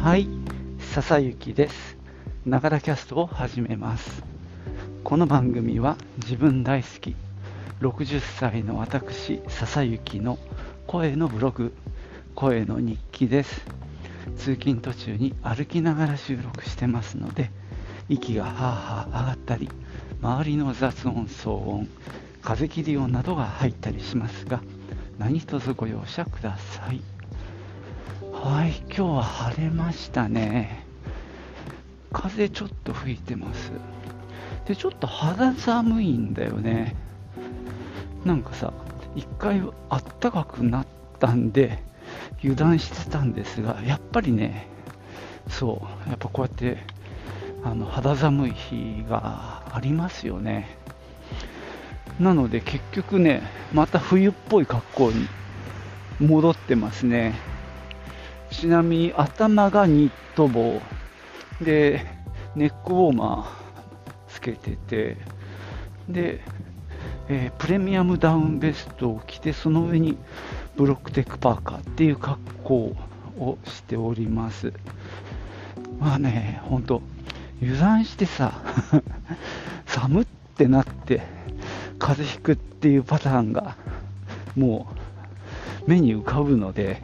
はい、笹雪です。ながらキャストを始めます。この番組は自分大好き60歳の私笹雪の声のブログ、声の日記です。通勤途中に歩きながら収録してますので、息がはあはあ上がったり、周りの雑音、騒音、風切り音などが入ったりしますが、何卒ご容赦ください。はい、今日は晴れましたね。風ちょっと吹いてます。で、ちょっと肌寒いんだよね。なんかさ、一回あったかくなったんで油断してたんですが、やっぱりね、やっぱこうやって肌寒い日がありますよね。なので結局ね、また冬っぽい格好に戻ってますね。ちなみに頭がニット帽で、ネックウォーマーつけてて、で、プレミアムダウンベストを着て、その上にブロックテックパーカーっていう格好をしております。まあね、ほんと油断してさ寒ってなって風邪ひくっていうパターンがもう目に浮かぶので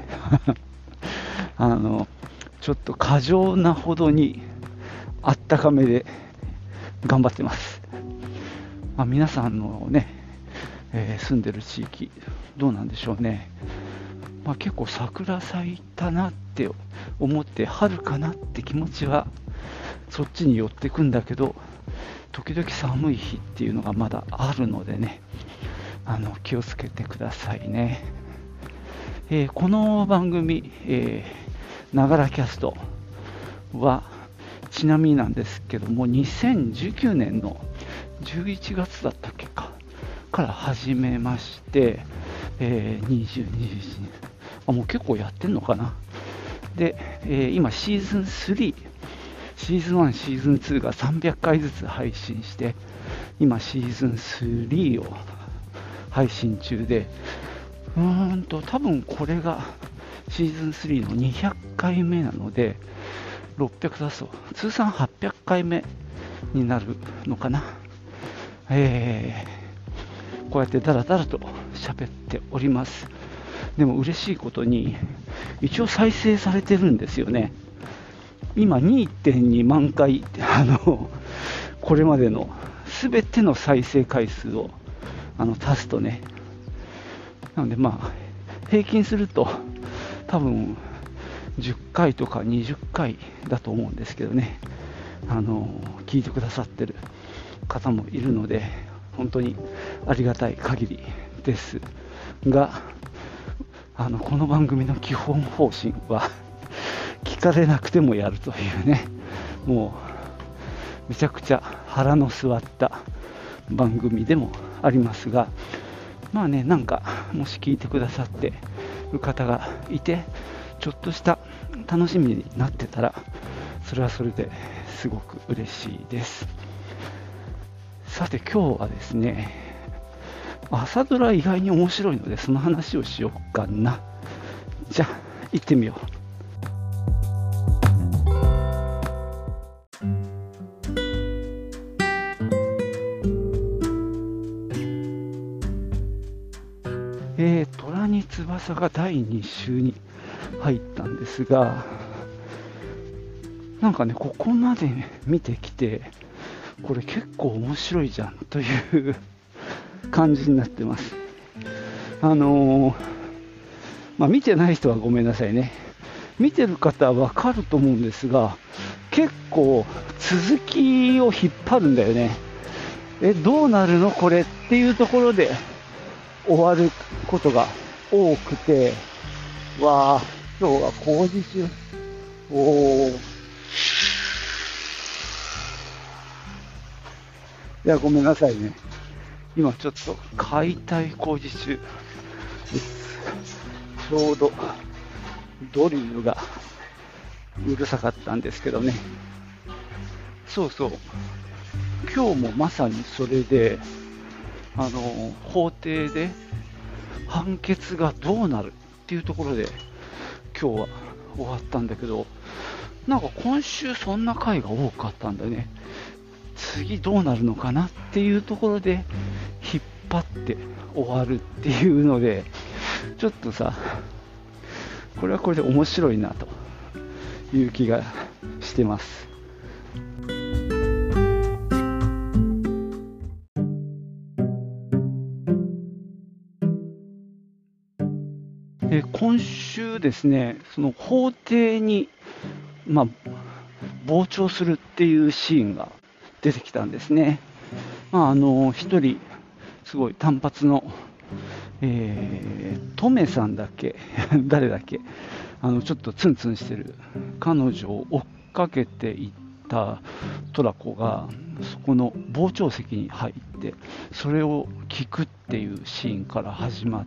ちょっと過剰なほどにあったかめで頑張ってます。皆さんのね、住んでる地域どうなんでしょうね。結構桜咲いたなって思って、春かなって気持ちはそっちに寄ってくんだけど、時々寒い日っていうのがまだあるのでね、気をつけてくださいね。この番組、ながらキャストはちなみになんですけども、2019年の11月だったっけから始めまして、20、21、もう結構やってんのかな。で、今シーズン3、シーズン1、シーズン2が300回ずつ配信して、今シーズン3を配信中で、多分これがシーズン3の200回目なので、600だそう、通算800回目になるのかな。こうやってダラダラと喋っております。でも嬉しいことに、一応再生されてるんですよね。今 2.2 万回、これまでの全ての再生回数を足すとね、なので平均すると多分10回とか20回だと思うんですけどね、聞いてくださってる方もいるので、本当にありがたい限りですが、この番組の基本方針は聞かれなくてもやるというね、もうめちゃくちゃ腹の据わった番組でもありますが、なんかもし聞いてくださってる方がいて、ちょっとした楽しみになってたら、それはそれですごく嬉しいです。さて今日はですね、朝ドラ意外に面白いので、その話をしようかな。じゃあ行ってみよう。虎に翼が第2週に入ったんですが、なんかね、ここまで見てきて、これ結構面白いじゃんという感じになってます。見てない人はごめんなさいね。見てる方はわかると思うんですが、結構続きを引っ張るんだよね。どうなるのこれっていうところで終わることが多くて、今日は工事中。いや、ごめんなさいね。今ちょっと解体工事中です。ちょうどドリルがうるさかったんですけどね。今日もまさにそれで、法廷で判決がどうなるっていうところで今日は終わったんだけど、 なんか今週そんな回が多かったんだよね。次どうなるのかなっていうところで引っ張って終わるっていうので、ちょっとさ、これはこれで面白いなという気がしてます。今週ですね、その法廷に、傍聴するっていうシーンが出てきたんですね。一人、すごい単発の、トメさんだっけ誰だっけちょっとツンツンしてる彼女を追っかけていったトラコが、そこの傍聴席に入って、それを聞くっていうシーンから始まって、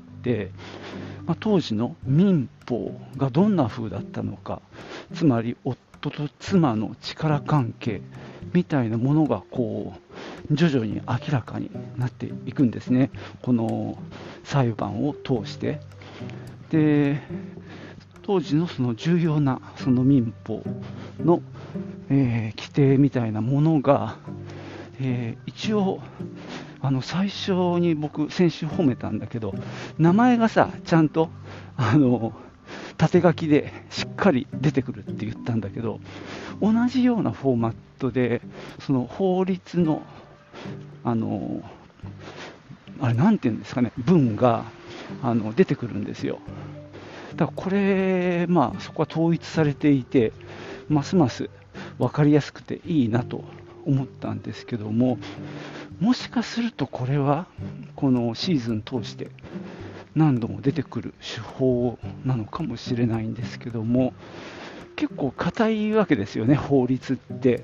当時の民法がどんな風だったのか、つまり夫と妻の力関係みたいなものがこう徐々に明らかになっていくんですね、この裁判を通して。で、当時のその重要なその民法の、規定みたいなものが、一応最初に僕先週褒めたんだけど、名前がさちゃんと縦書きでしっかり出てくるって言ったんだけど、同じようなフォーマットでその法律のあれなんていうんですかね、文が出てくるんですよ。だからこれ、そこは統一されていて、ますます分かりやすくていいなと思ったんですけども、もしかするとこれはこのシーズン通して何度も出てくる手法なのかもしれないんですけども、結構硬いわけですよね、法律って。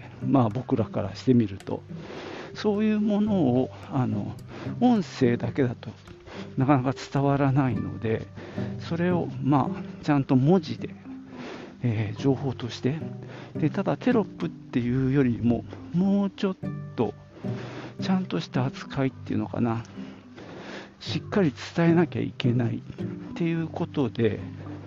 僕らからしてみると、そういうものを音声だけだとなかなか伝わらないので、それをちゃんと文字で、情報として、でただテロップっていうよりももうちょっとちゃんとした扱いっていうのかな、しっかり伝えなきゃいけないっていうことで、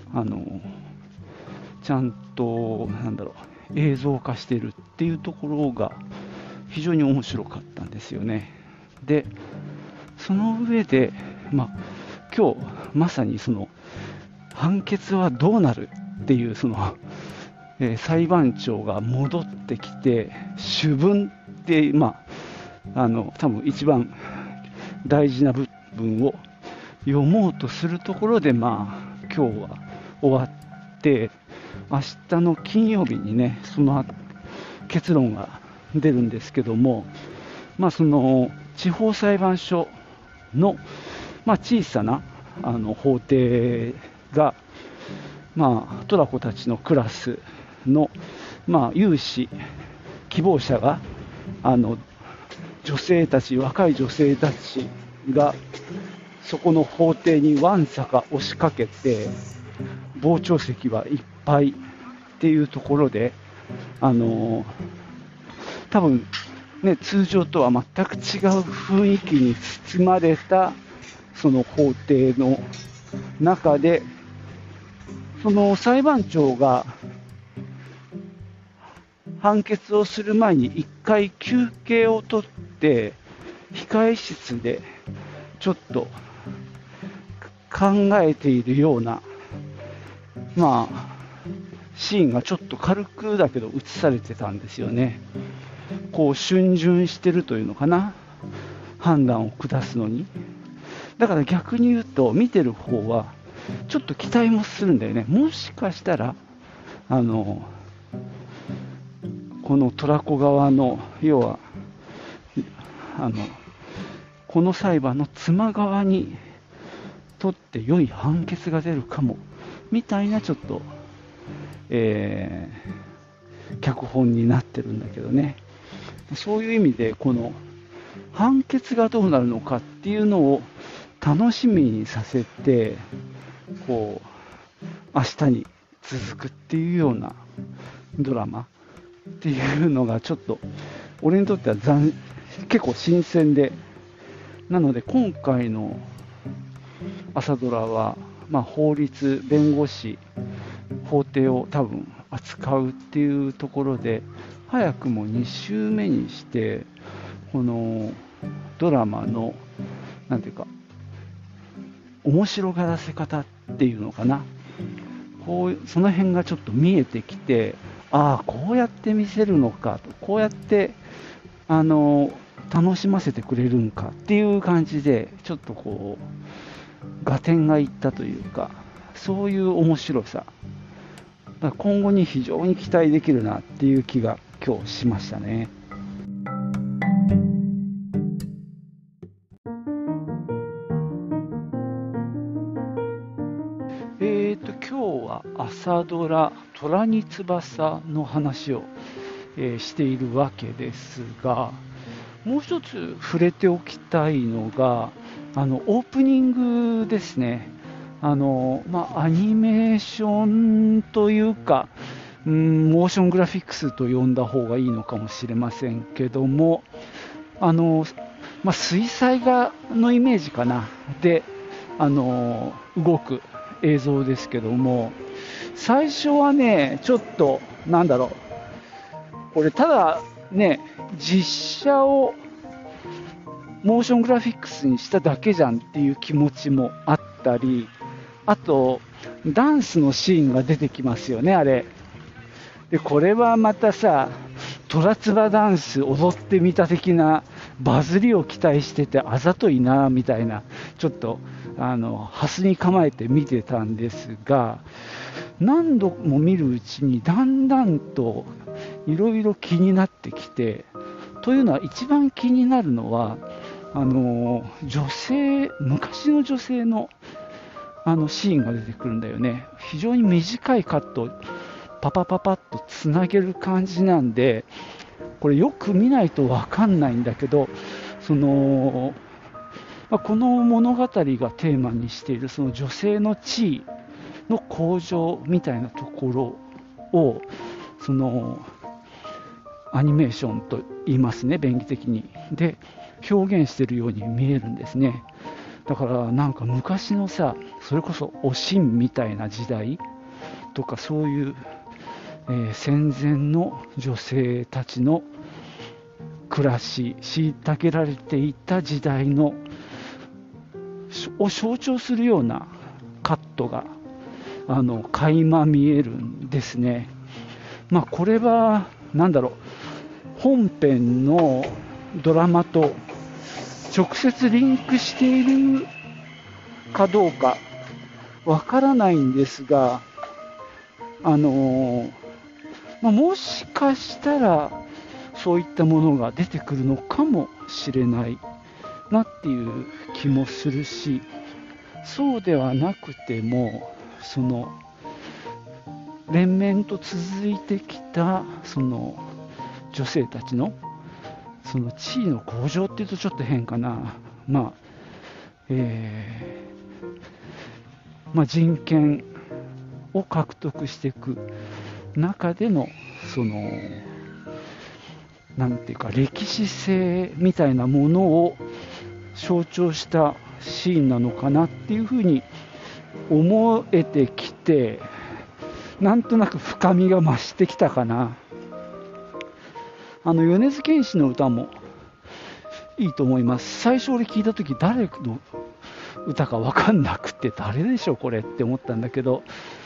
ちゃんと映像化してるっていうところが非常に面白かったんですよね。で、その上で、今日まさにその判決はどうなるっていうその、裁判長が戻ってきて主文って、多分一番大事な部分を読もうとするところで、今日は終わって、明日の金曜日にね、その結論が出るんですけども、その地方裁判所の、小さな法廷が、トラコたちのクラスの、有志希望者が女性たち、若い女性たちがそこの法廷にわんさか押しかけて、傍聴席はいっぱいっていうところで、多分ね、通常とは全く違う雰囲気に包まれたその法廷の中で、その裁判長が判決をする前に1回休憩を取って、控え室でちょっと考えているような、シーンがちょっと軽くだけど映されてたんですよね。こう逡巡してるというのかな、判断を下すのに。だから逆に言うと、見てる方はちょっと期待もするんだよね。もしかしたらこのトラコ側の、要はこの裁判の妻側にとって良い判決が出るかもみたいな、ちょっと、脚本になってるんだけどね。そういう意味でこの判決がどうなるのかっていうのを楽しみにさせて、こう明日に続くっていうようなドラマっていうのが、ちょっと俺にとっては結構新鮮で、なので今回の朝ドラは、法律、弁護士、法廷を多分扱うっていうところで、早くも2週目にして、このドラマのなんていうか面白がらせ方っていうのかな、その辺がちょっと見えてきて、ああこうやって見せるのかと、こうやって楽しませてくれるんかっていう感じで、ちょっとこう合点がいったというか、そういう面白さ、だから今後に非常に期待できるなっていう気が今日しましたね。今日は朝ドラ虎に翼の話を、しているわけですが、もう一つ触れておきたいのがオープニングですね。アニメーションというか、モーショングラフィックスと呼んだ方がいいのかもしれませんけども、水彩画のイメージかなで動く映像ですけども、最初はね、ちょっとこれただね、実写をモーショングラフィックスにしただけじゃんっていう気持ちもあったり、あとダンスのシーンが出てきますよね、あれで。これはまたさ、虎唾ダンス踊ってみた的なバズりを期待してて、あざといなみたいな、ちょっとハスに構えて見てたんですが、何度も見るうちにだんだんといろいろ気になってきて、というのは一番気になるのは昔の女性のシーンが出てくるんだよね。非常に短いカットをパパパパッとつなげる感じなんで、これよく見ないと分かんないんだけど、この物語がテーマにしているその女性の地位の向上みたいなところをアニメーションと言いますね、便宜的に。で表現しているように見えるんですね。だからなんか昔のさ、それこそおしんみたいな時代とか、そういう、戦前の女性たちの暮らし、虐げられていた時代のを象徴するようなカットが垣間見えるんですね。これは本編のドラマと直接リンクしているかどうかわからないんですが、もしかしたらそういったものが出てくるのかもしれないなっていう気もするし、そうではなくても連綿と続いてきた女性たちの地位の向上っていうとちょっと変かな、人権を獲得していく中でのなんていうか歴史性みたいなものを象徴したシーンなのかなっていうふうに思えてきて、なんとなく深みが増してきたかな。米津玄師の歌もいいと思います。最初俺聞いた時誰の歌か分かんなくて、誰でしょうこれって思ったんだけど、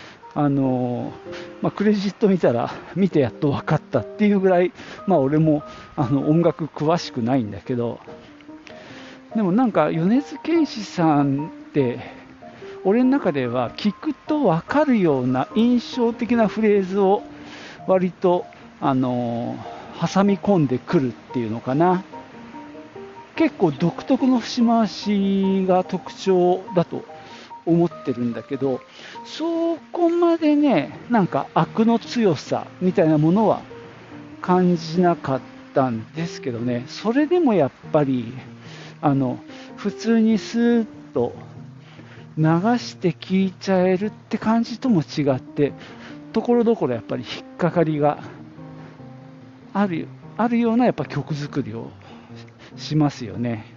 クレジット見てやっと分かったっていうぐらい、俺も音楽詳しくないんだけど、でもなんか米津玄師さんって俺の中では聞くと分かるような印象的なフレーズを割と挟み込んでくるっていうのかな。結構独特の節回しが特徴だと思ってるんだけど、そこまでね、なんか悪の強さみたいなものは感じなかったんですけどね。それでもやっぱり普通にスーッと流して聴いちゃえるって感じとも違って、ところどころやっぱり引っかかりがあるようなやっぱ曲作りをしますよね。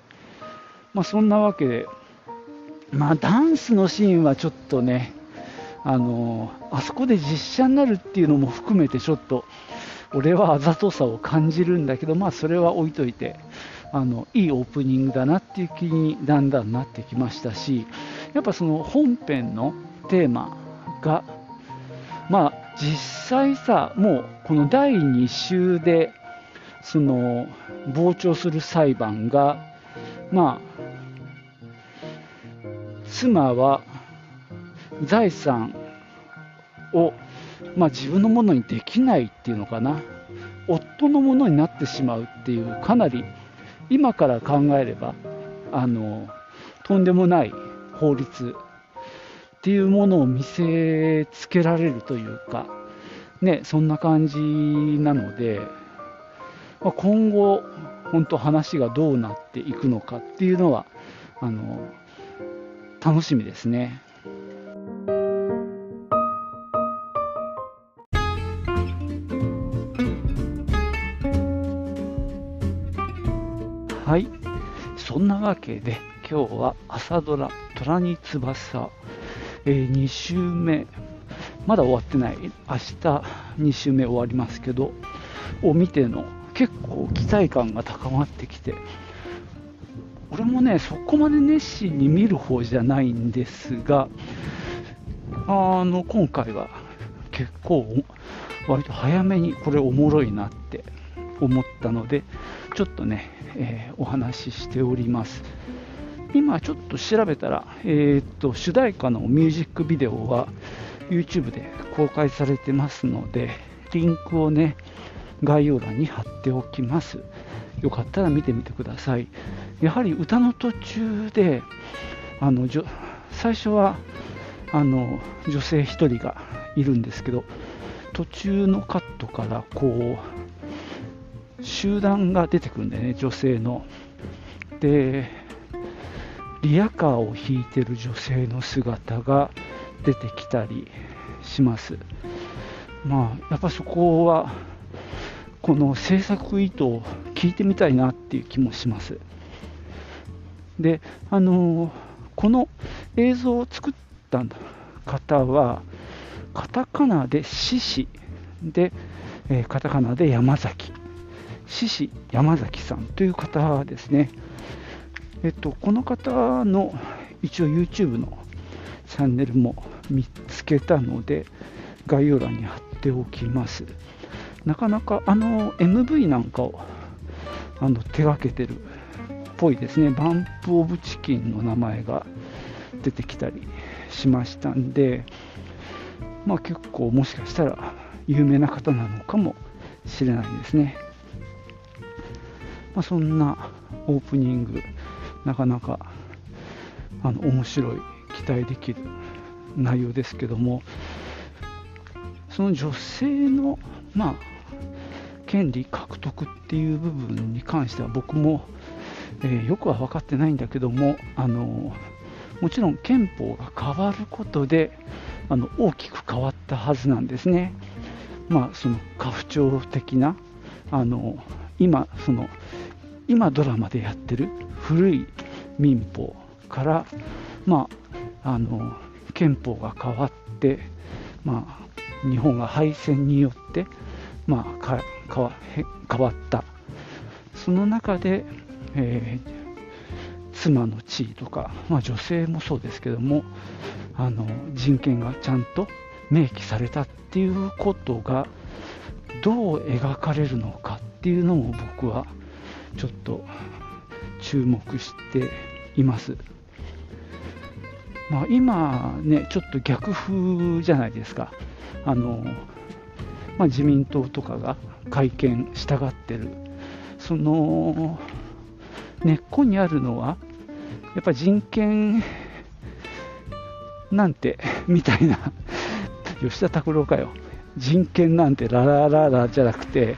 そんなわけで、ダンスのシーンはちょっとね、 あそこで実写になるっていうのも含めてちょっと俺はあざとさを感じるんだけど、まあそれは置いといて、いいオープニングだなっていう気にだんだんなってきましたし、やっぱその本編のテーマが、まあ実際さ、もうこの第2週でその傍聴する裁判が、まあ妻は財産を、まあ、自分のものにできないっていうのかな、夫のものになってしまうっていう、かなり今から考えればとんでもない法律っていうものを見せつけられるというか、ね、そんな感じなので、まあ、今後本当話がどうなっていくのかっていうのは楽しみですね。はい、そんなわけで今日は朝ドラ虎に翼、2週目、まだ終わってない、明日2週目終わりますけど、を見ての結構期待感が高まってきて、俺もねそこまで熱心に見る方じゃないんですが、今回は結構割と早めにこれおもろいなって思ったので、ちょっとね、お話ししております。今ちょっと調べたら、主題歌のミュージックビデオは YouTube で公開されてますので、リンクをね概要欄に貼っておきます。よかったら見てみてください。やはり歌の途中で最初は女性1人がいるんですけど、途中のカットからこう集団が出てくるんだよね、女性の。でリアカーを引いてる女性の姿が出てきたりします。まあやっぱそこはこの制作意図を聞いてみたいなっていう気もします。でこの映像を作った方はカタカナで獅子で、カタカナで山崎、獅子山崎さんという方ですね。この方の一応 YouTube のチャンネルも見つけたので概要欄に貼っておきます。なかなかMV なんかを手がけてるっぽいですね。バンプオブチキンの名前が出てきたりしましたんで、まあ結構もしかしたら有名な方なのかもしれないですね。まあ、そんなオープニング、なかなか面白い、期待できる内容ですけども、その女性のまあ権利獲得っていう部分に関しては僕も、よくは分かってないんだけども、もちろん憲法が変わることで大きく変わったはずなんですね。まあその家父長的な今ドラマでやってる古い民法から、まあ憲法が変わって、まあ、日本が敗戦によって、まあ、変わった。その中で、妻の地位とか、まあ、女性もそうですけども、人権がちゃんと明記されたっていうことがどう描かれるのかっていうのも僕はちょっと注目しています。まあ、今ねちょっと逆風じゃないですか。まあ、自民党とかが改憲したがってる、その根っこにあるのはやっぱ人権なんてみたいな吉田拓郎かよ、人権なんてララララじゃなくて、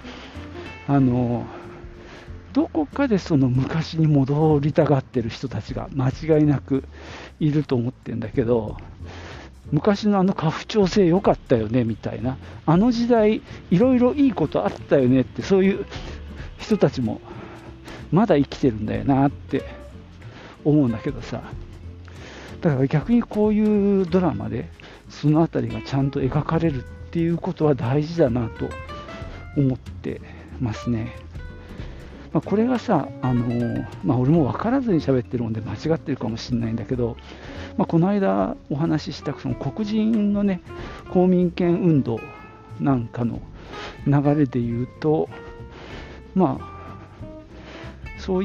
どこかでその昔に戻りたがってる人たちが間違いなくいると思ってるんだけど、昔の家父長制良かったよねみたいな、時代いろいろいいことあったよねって、そういう人たちもまだ生きてるんだよなって思うんだけどさ。だから逆にこういうドラマでそのあたりがちゃんと描かれるっていうことは大事だなと思ってますね。これがさ、俺も分からずに喋ってるので間違ってるかもしれないんだけど、この間お話ししたその黒人のね、公民権運動なんかの流れで言うと、そういった、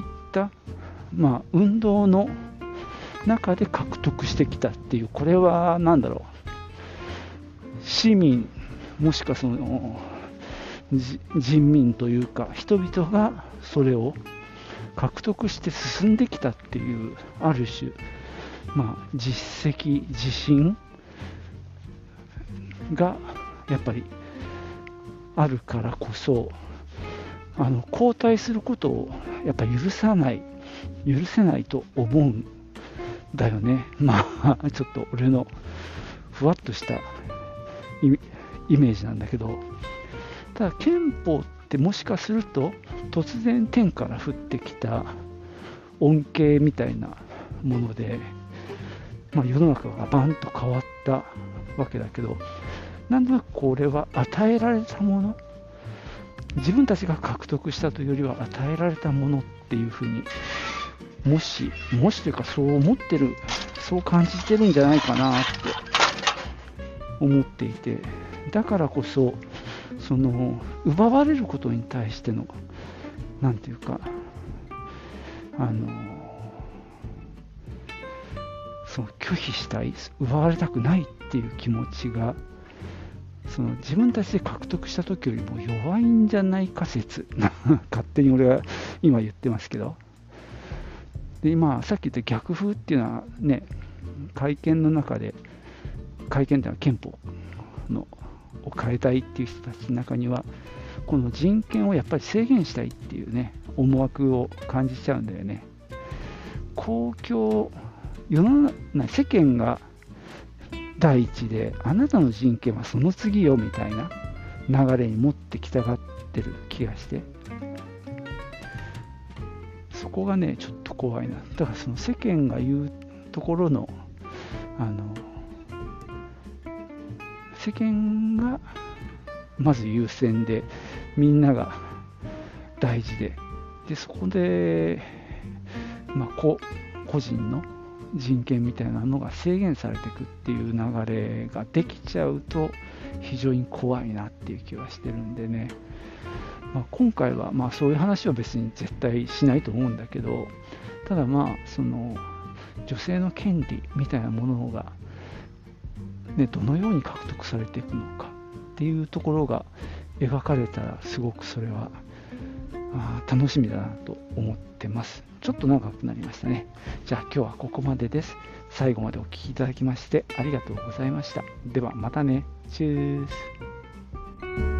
運動の中で獲得してきたっていう、これは何だろう、市民もしくはその人民というか人々がそれを獲得して進んできたっていう、ある種、実績自信がやっぱりあるからこそ、後退することをやっぱ許せないと思うんだよね。ちょっと俺のふわっとしたイメージなんだけど、ただ憲法ってもしかすると突然天から降ってきた恩恵みたいなもので、世の中がバンと変わったわけだけど、なんとなくこれは与えられたもの、自分たちが獲得したというよりは与えられたものっていうふうに、もしというかそう思ってる、そう感じてるんじゃないかなって思っていて、だからこそその奪われることに対してのなんていうか、その拒否したい、奪われたくないっていう気持ちが、その自分たちで獲得した時よりも弱いんじゃないか説勝手に俺は今言ってますけど、で今さっき言った逆風っていうのはね、会見の中で、会見っていうのは憲法を変えたいっていう人たちの中には、この人権をやっぱり制限したいっていうね、思惑を感じちゃうんだよね。公共、世の中、世間が第一で、あなたの人権はその次よみたいな流れに持ってきたがってる気がして、そこがねちょっと怖いな。だからその世間が言うところの世間がまず優先で、みんなが大事で、そこで、個人の人権みたいなのが制限されていくっていう流れができちゃうと非常に怖いなっていう気はしてるんでね、今回はそういう話は別に絶対しないと思うんだけど、ただその女性の権利みたいなものが、どのように獲得されていくのかっていうところが描かれたら、すごくそれは楽しみだなと思ってます。ちょっと長くなりましたね。じゃあ今日はここまでです。最後までお聞きいただきましてありがとうございました。ではまたね。チュース。